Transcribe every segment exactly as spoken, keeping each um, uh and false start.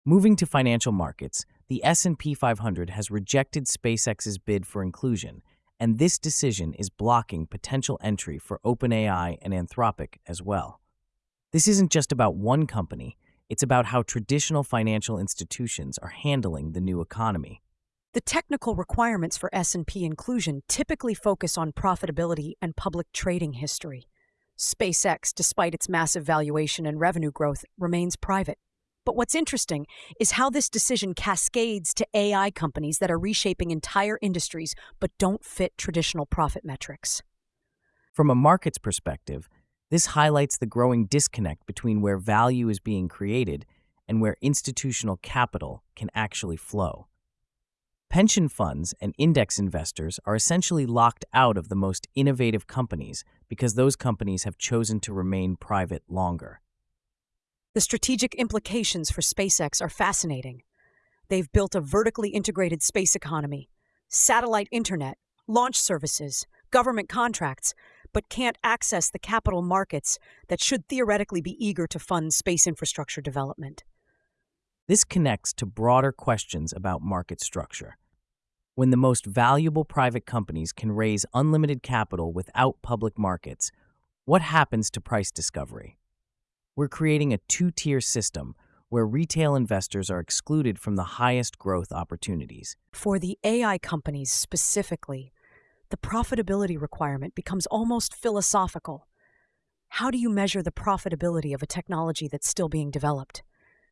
Moving to financial markets, the S and P five hundred has rejected SpaceX's bid for inclusion, and this decision is blocking potential entry for OpenAI and Anthropic as well. This isn't just about one company, it's about how traditional financial institutions are handling the new economy. The technical requirements for S and P inclusion typically focus on profitability and public trading history. SpaceX, despite its massive valuation and revenue growth, remains private. But what's interesting is how this decision cascades to A I companies that are reshaping entire industries but don't fit traditional profit metrics. From a market's perspective, this highlights the growing disconnect between where value is being created and where institutional capital can actually flow. Pension funds and index investors are essentially locked out of the most innovative companies because those companies have chosen to remain private longer. The strategic implications for SpaceX are fascinating. They've built a vertically integrated space economy, satellite internet, launch services, government contracts, but can't access the capital markets that should theoretically be eager to fund space infrastructure development. This connects to broader questions about market structure. When the most valuable private companies can raise unlimited capital without public markets, what happens to price discovery? We're creating a two-tier system where retail investors are excluded from the highest growth opportunities. For the A I companies specifically, the profitability requirement becomes almost philosophical. How do you measure the profitability of a technology that's still being developed?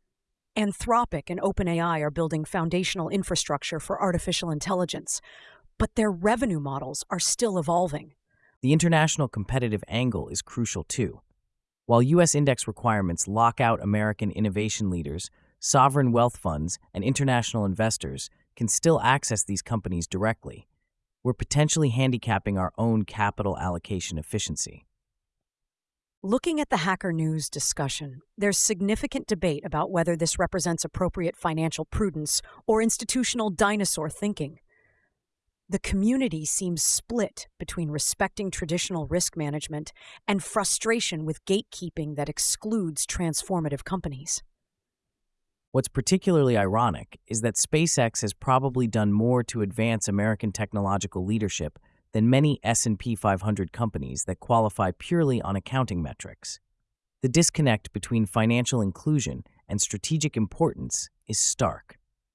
Anthropic and OpenAI are building foundational infrastructure for artificial intelligence, but their revenue models are still evolving. The international competitive angle is crucial too. While U S index requirements lock out American innovation leaders, sovereign wealth funds and international investors can still access these companies directly. We're potentially handicapping our own capital allocation efficiency. Looking at the Hacker News discussion, there's significant debate about whether this represents appropriate financial prudence or institutional dinosaur thinking. The community seems split between respecting traditional risk management and frustration with gatekeeping that excludes transformative companies. What's particularly ironic is that SpaceX has probably done more to advance American technological leadership than many S and P five hundred companies that qualify purely on accounting metrics. The disconnect between financial inclusion and strategic importance is stark.